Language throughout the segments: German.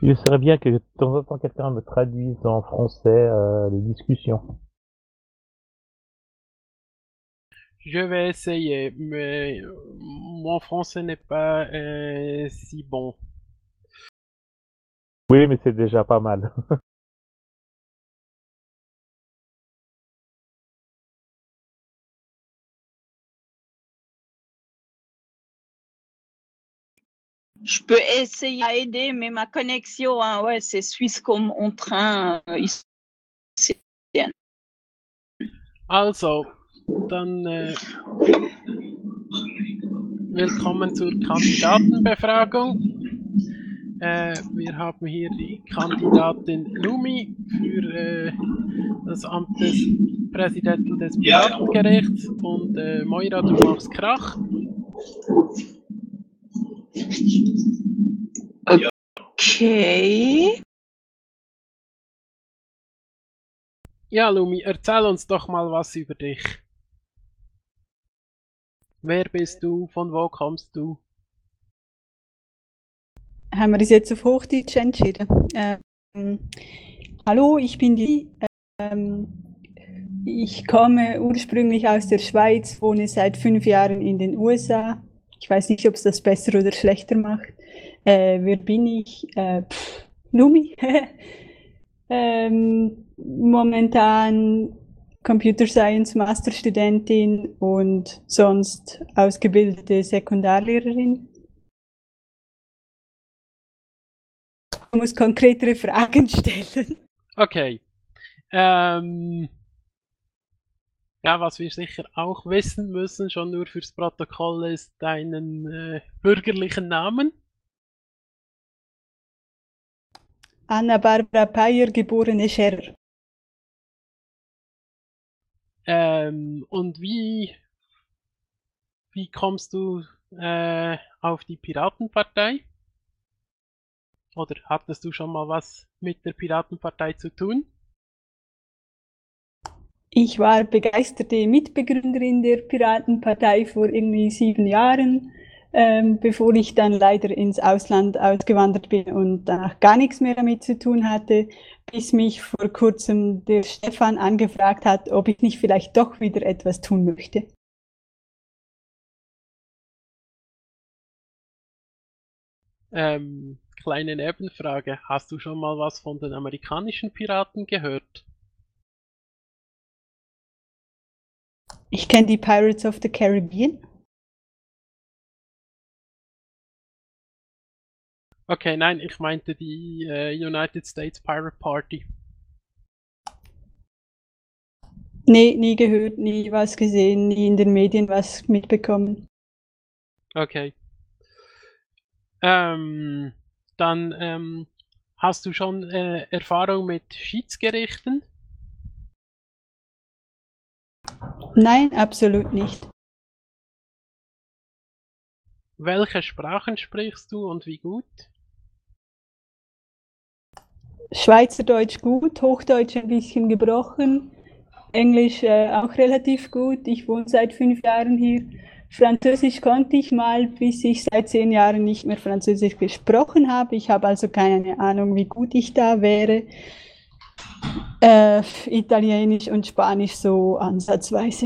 Il serait bien que de temps en temps quelqu'un me traduise en français les discussions. Je vais essayer, mais mon français n'est pas si bon. Oui, mais c'est déjà pas mal. Je peux essayer à aider, mais ma connexion, hein, ouais, c'est suisse comme en train. Also, dann willkommen zur Kandidatenbefragung. Wir haben hier die Kandidatin Lumi für das Amt des Präsidenten des Piratengerichts und Moira, du machst Krach. Okay. Ja, Lumi, erzähl uns doch mal was über dich. Wer bist du? Von wo kommst du? Haben wir uns jetzt auf Hochdeutsch entschieden? Hallo, ich bin die. Ich komme ursprünglich aus der Schweiz, wohne seit 5 Jahren in den USA. Ich weiß nicht, ob es das besser oder schlechter macht. Wer bin ich? Lumi. Momentan Computer Science Masterstudentin und sonst ausgebildete Sekundarlehrerin. Du musst konkretere Fragen stellen. Okay. Ja, was wir sicher auch wissen müssen, schon nur fürs Protokoll, ist deinen bürgerlichen Namen. Anna Barbara Peyer, geborene Scherer. Und wie kommst du auf die Piratenpartei? Oder hattest du schon mal was mit der Piratenpartei zu tun? Ich war begeisterte Mitbegründerin der Piratenpartei vor irgendwie 7 Jahren, bevor ich dann leider ins Ausland ausgewandert bin und danach gar nichts mehr damit zu tun hatte, bis mich vor kurzem der Stefan angefragt hat, ob ich nicht vielleicht doch wieder etwas tun möchte. Kleine Nebenfrage, hast du schon mal was von den amerikanischen Piraten gehört? Ich kenne die Pirates of the Caribbean. Okay, nein, ich meinte die United States Pirate Party. Nee, nie gehört, nie was gesehen, nie in den Medien was mitbekommen. Okay. Dann hast du schon Erfahrung mit Schiedsgerichten? Nein, absolut nicht. Welche Sprachen sprichst du und wie gut? Schweizerdeutsch gut, Hochdeutsch ein bisschen gebrochen, Englisch auch relativ gut. Ich wohne seit 5 Jahren hier. Französisch konnte ich mal, bis ich seit 10 Jahren nicht mehr Französisch gesprochen habe. Ich habe also keine Ahnung, wie gut ich da wäre. Italienisch und Spanisch so ansatzweise.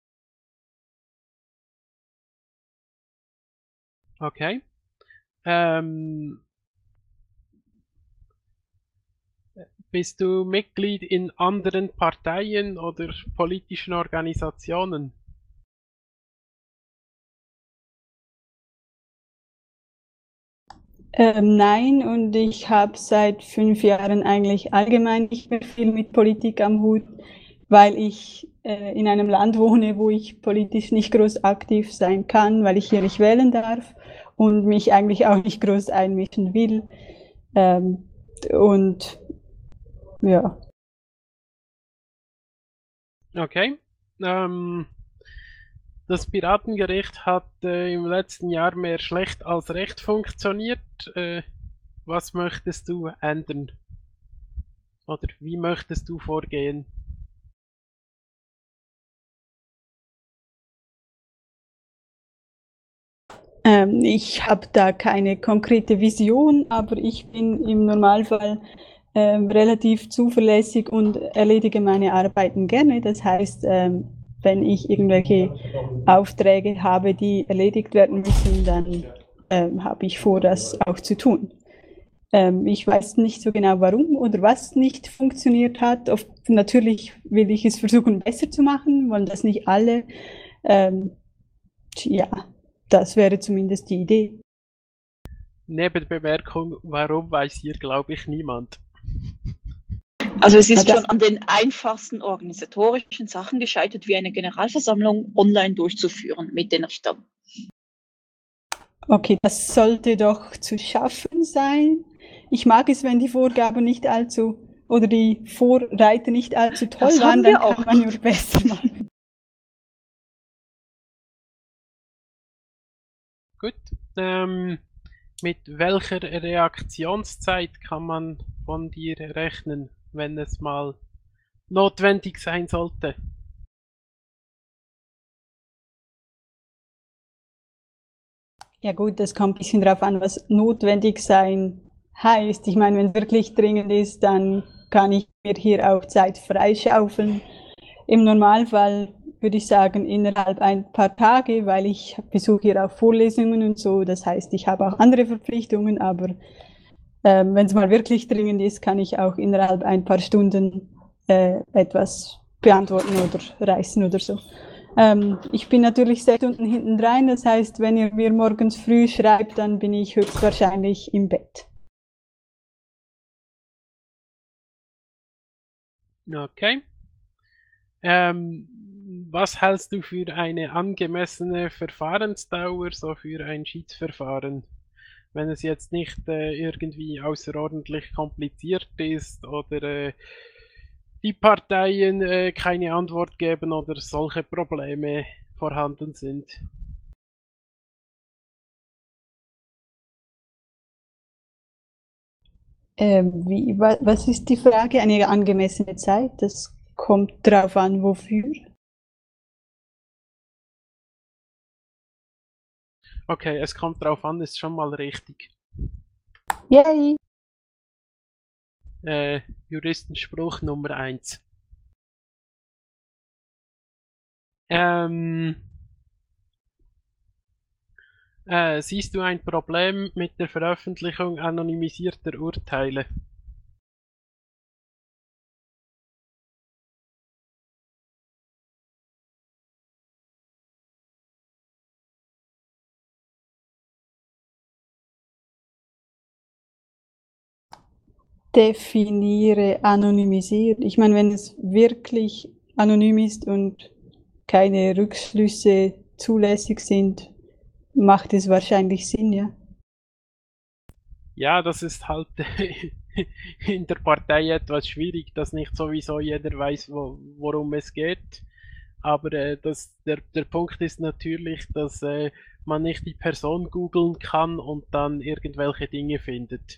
Okay. Bist du Mitglied in anderen Parteien oder politischen Organisationen? Nein, und ich habe seit 5 Jahren eigentlich allgemein nicht mehr viel mit Politik am Hut, weil ich in einem Land wohne, wo ich politisch nicht groß aktiv sein kann, weil ich hier nicht wählen darf und mich eigentlich auch nicht groß einmischen will. Und ja. Okay. Das Piratengericht hat im letzten Jahr mehr schlecht als recht funktioniert. Was möchtest du ändern? Oder wie möchtest du vorgehen? Ich habe da keine konkrete Vision, aber ich bin im Normalfall relativ zuverlässig und erledige meine Arbeiten gerne. Das heißt, wenn ich irgendwelche Aufträge habe, die erledigt werden müssen, dann habe ich vor, das auch zu tun. Ich weiß nicht so genau, warum oder was nicht funktioniert hat. Natürlich will ich es versuchen, besser zu machen, wollen das nicht alle. Ja, das wäre zumindest die Idee. Nebenbemerkung, warum weiß hier, glaube ich, niemand. Also es ist schon an den einfachsten organisatorischen Sachen gescheitert, wie eine Generalversammlung online durchzuführen mit den Richtern. Okay, das sollte doch zu schaffen sein. Ich mag es, wenn die Vorgaben nicht allzu, oder die Vorreiter nicht allzu toll Das waren, haben dann wir kann auch. man nur besser machen. Gut. Mit welcher Reaktionszeit kann man von dir rechnen, wenn es mal notwendig sein sollte? Ja gut, das kommt ein bisschen darauf an, was notwendig sein heißt. Ich meine, wenn es wirklich dringend ist, dann kann ich mir hier auch Zeit freischaufeln. Im Normalfall würde ich sagen, innerhalb ein paar Tage, weil ich besuche hier auch Vorlesungen und so. Das heißt, ich habe auch andere Verpflichtungen, aber wenn es mal wirklich dringend ist, kann ich auch innerhalb ein paar Stunden etwas beantworten oder reißen oder so. Ich bin natürlich 6 Stunden hinten rein, das heißt, wenn ihr mir morgens früh schreibt, dann bin ich höchstwahrscheinlich im Bett. Okay. Was hältst du für eine angemessene Verfahrensdauer, so für ein Schiedsverfahren? Wenn es jetzt nicht irgendwie außerordentlich kompliziert ist oder die Parteien keine Antwort geben oder solche Probleme vorhanden sind. Was ist die Frage? Eine angemessene Zeit? Das kommt drauf an, wofür. Okay, es kommt drauf an, ist schon mal richtig. Yay! Juristenspruch Nummer 1. Siehst du ein Problem mit der Veröffentlichung anonymisierter Urteile? Definiere anonymisiert. Ich meine, wenn es wirklich anonym ist und keine Rückschlüsse zulässig sind, macht es wahrscheinlich Sinn, ja. Ja, das ist halt in der Partei etwas schwierig, dass nicht sowieso jeder weiß, worum es geht. Aber der Punkt ist natürlich, dass man nicht die Person googeln kann und dann irgendwelche Dinge findet.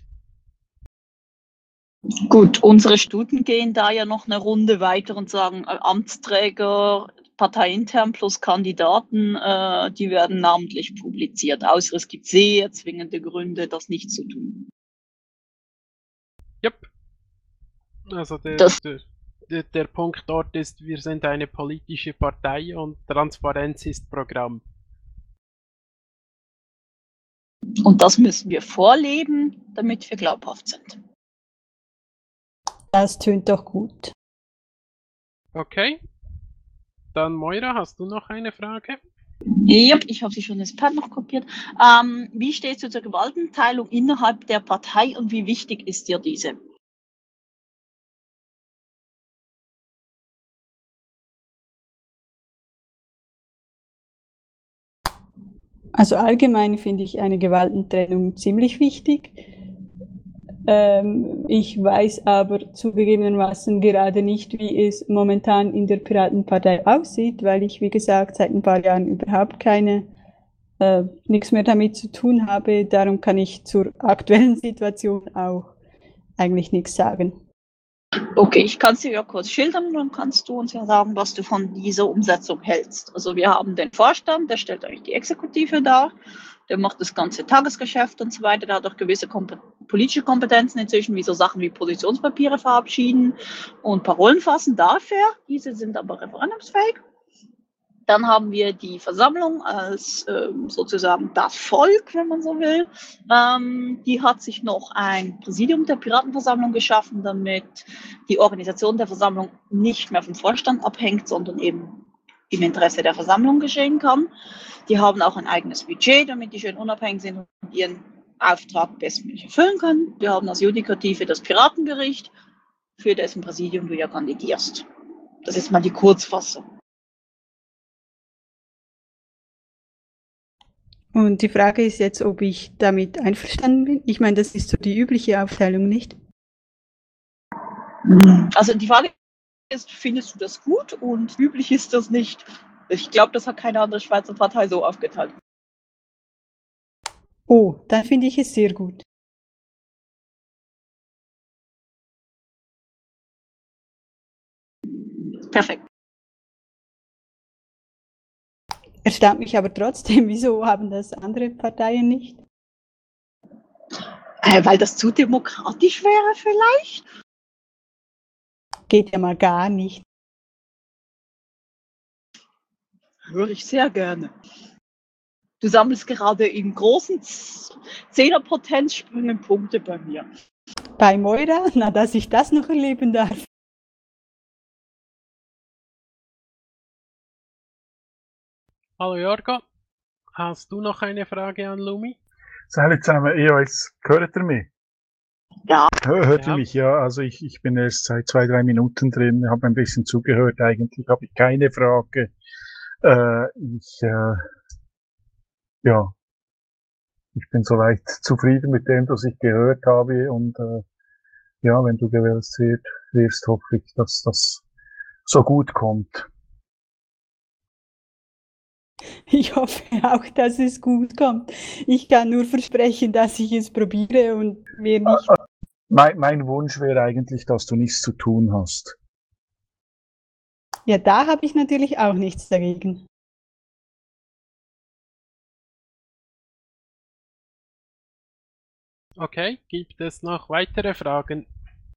Gut, unsere Studien gehen da ja noch eine Runde weiter und sagen, Amtsträger, parteiintern plus Kandidaten, die werden namentlich publiziert, außer es gibt sehr zwingende Gründe, das nicht zu tun. Yep. Also der Punkt dort ist, wir sind eine politische Partei und Transparenz ist Programm. Und das müssen wir vorleben, damit wir glaubhaft sind. Das tönt doch gut. Okay. Dann Moira, hast du noch eine Frage? Ja, ich habe sie schon ins Pad noch kopiert. Wie stehst du zur Gewaltenteilung innerhalb der Partei und wie wichtig ist dir diese? Also allgemein finde ich eine Gewaltentrennung ziemlich wichtig. Ich weiß aber zugegebenermaßen gerade nicht, wie es momentan in der Piratenpartei aussieht, weil ich, wie gesagt, seit ein paar Jahren überhaupt nichts mehr damit zu tun habe. Darum kann ich zur aktuellen Situation auch eigentlich nichts sagen. Okay, ich kann es dir ja kurz schildern, dann kannst du uns ja sagen, was du von dieser Umsetzung hältst. Also wir haben den Vorstand, der stellt eigentlich die Exekutive dar. der macht das ganze Tagesgeschäft und so weiter, der hat auch gewisse politische Kompetenzen inzwischen, wie so Sachen wie Positionspapiere verabschieden und Parolen fassen dafür. Diese sind aber referendumsfähig. Dann haben wir die Versammlung als sozusagen das Volk, wenn man so will. Die hat sich noch ein Präsidium der Piratenversammlung geschaffen, damit die Organisation der Versammlung nicht mehr vom Vorstand abhängt, sondern eben im Interesse der Versammlung geschehen kann. Die haben auch ein eigenes Budget, damit die schön unabhängig sind und ihren Auftrag bestmöglich erfüllen können. Wir haben als Judikative das Piratengericht, für dessen Präsidium du ja kandidierst. Das ist mal die Kurzfassung. Und die Frage ist jetzt, ob ich damit einverstanden bin. Ich meine, das ist so die übliche Aufteilung, nicht? Also die Frage ist, findest du das gut und üblich ist das nicht? Ich glaube, das hat keine andere Schweizer Partei so aufgeteilt. Oh, dann finde ich es sehr gut. Perfekt. Erstaunt mich aber trotzdem, wieso haben das andere Parteien nicht? Weil das zu demokratisch wäre vielleicht? Geht ja mal gar nicht. Höre ich sehr gerne. Du sammelst gerade in großen 10er-Potenzsprüngen Punkte bei mir. Bei Moira? Na, dass ich das noch erleben darf. Hallo Jorgo, hast du noch eine Frage an Lumi? Salut zusammen, ja, jetzt hört ihr mich? Ja. Hört ihr Ja. mich? Ja, also ich bin erst seit 2-3 Minuten drin, habe ein bisschen zugehört. Eigentlich habe ich keine Frage. Ja, ich bin soweit zufrieden mit dem, was ich gehört habe. Und ja, wenn du gewählt wirst, hoffe ich, dass das so gut kommt. Ich hoffe auch, dass es gut kommt. Ich kann nur versprechen, dass ich es probiere und mir nicht. Mein Wunsch wäre eigentlich, dass du nichts zu tun hast. Ja, da habe ich natürlich auch nichts dagegen. Okay, gibt es noch weitere Fragen?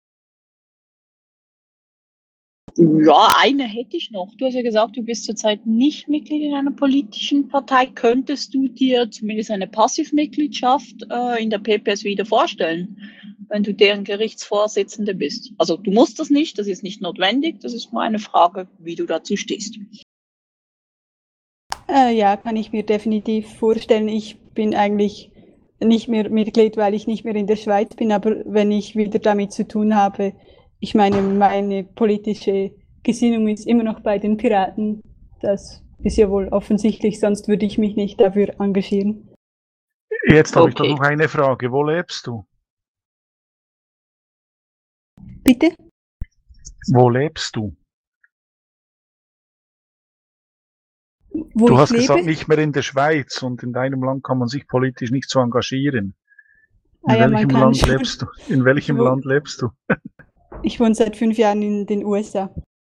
Ja, eine hätte ich noch. Du hast ja gesagt, du bist zurzeit nicht Mitglied in einer politischen Partei. Könntest du dir zumindest eine Passivmitgliedschaft in der PPS wieder vorstellen, wenn du deren Gerichtsvorsitzende bist? Also du musst das nicht, das ist nicht notwendig. Das ist nur eine Frage, wie du dazu stehst. Ja, kann ich mir definitiv vorstellen. Ich bin eigentlich nicht mehr Mitglied, weil ich nicht mehr in der Schweiz bin, aber wenn ich wieder damit zu tun habe, ich meine, meine politische Gesinnung ist immer noch bei den Piraten. Das ist ja wohl offensichtlich, sonst würde ich mich nicht dafür engagieren. Jetzt habe ich doch Okay. noch eine Frage. Wo lebst du? Bitte? Wo lebst du? Wo Du ich hast lebe? gesagt, nicht mehr in der Schweiz, und in deinem Land kann man sich politisch nicht so engagieren. In Ja, man welchem kann Land schon. lebst du? In welchem Wo- Land lebst du? Ich wohne seit 5 Jahren in den USA.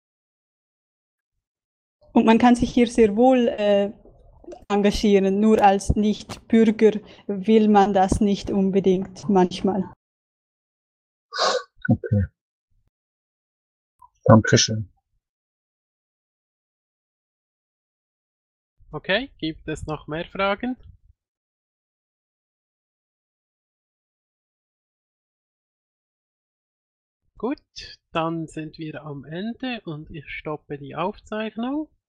Und man kann sich hier sehr wohl engagieren, nur als Nicht-Bürger will man das nicht unbedingt manchmal. Okay. Dankeschön. Okay, gibt es noch mehr Fragen? Gut, dann sind wir am Ende und ich stoppe die Aufzeichnung.